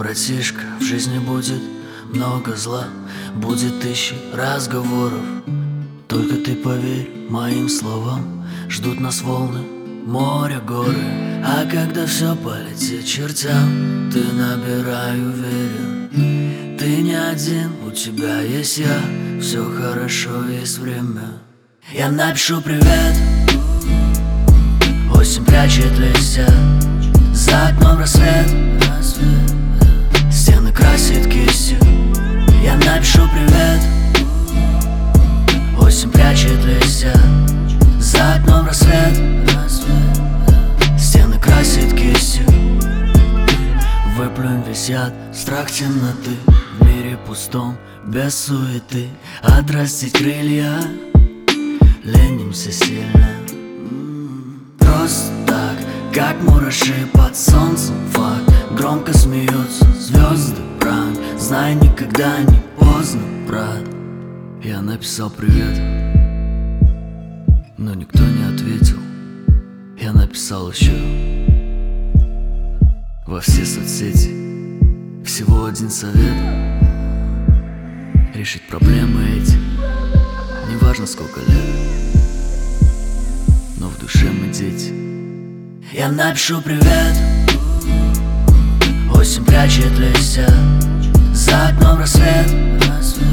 братишка, в жизни будет много зла, будет тысячи разговоров. Только ты поверь моим словам, ждут нас волны, море, горы. А когда все полетит чертям, ты набирай уверен. Ты не один, у тебя есть я, все хорошо, есть время. Я напишу привет, осень прячет листья, за окном рассвет, стены красит кистью. Я напишу привет, осень прячет листья, за окном рассвет, стены красит кистью. Выплюнь весь яд, страх темноты, в мире пустом, без суеты. Отрастить крылья, ленимся сильно. Просто так, как мураши под солнцем, факт. Громко смеются звезды, пранк. Знай, никогда не поздно, брат. Я написал привет, но никто не ответил. Я написал еще во все соцсети. Всего один совет: решить проблемы эти. Неважно сколько лет, но в душе мы дети. Я напишу привет, осень прячет листья, за окном рассвет,